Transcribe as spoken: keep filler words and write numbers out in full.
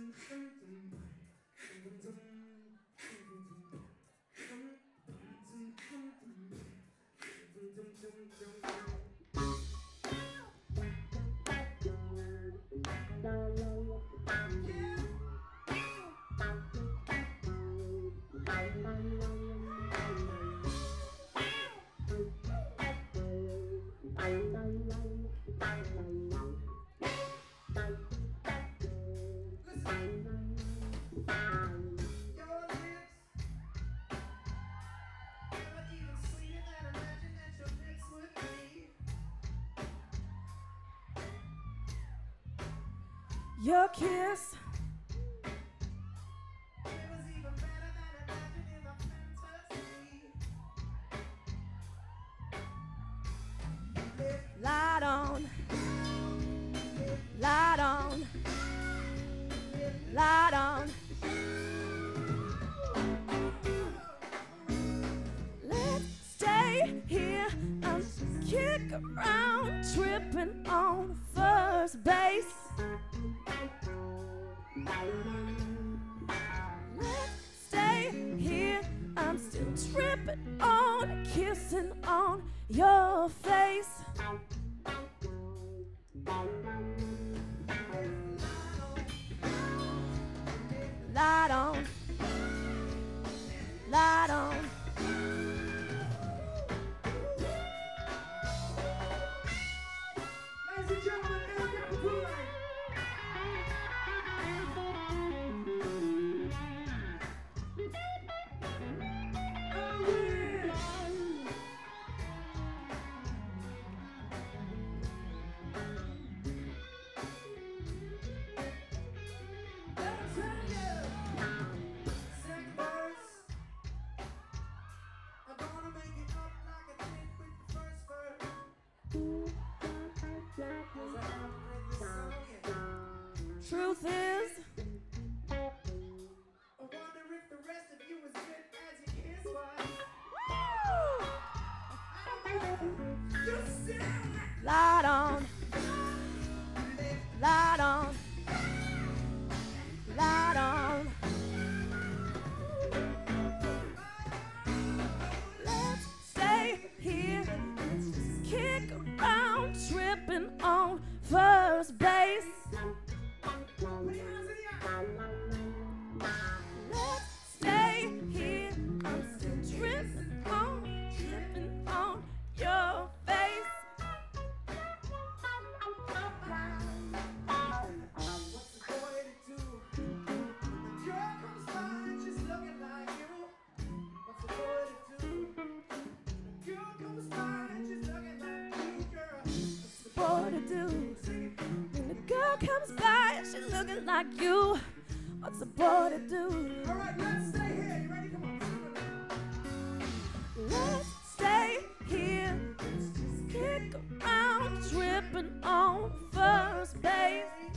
Your kiss, light on, light on, light on. Let's stay here and kick around, tripping on first base. Let's stay here, I'm still tripping on, kissing on your face. Light on, light on. Ladies and gentlemen, Erica Pule. Truth is, I wonder if the rest of you was good as your kiss was. You sound like light on, light on, light on. Let's stay here, let's just kick around, tripping on first base. Let's stay here, I'm still tripping on, tripping on your face. what's the boy to do? The girl comes by, she's looking like you. What's the boy to do? The girl comes by, she's looking like you, girl. What's the What to do? When the girl comes by and she's looking like you, what's a boy to do? All right, let's stay here. You ready? Come on. Let's stay here, let's just kick around, tripping on first base.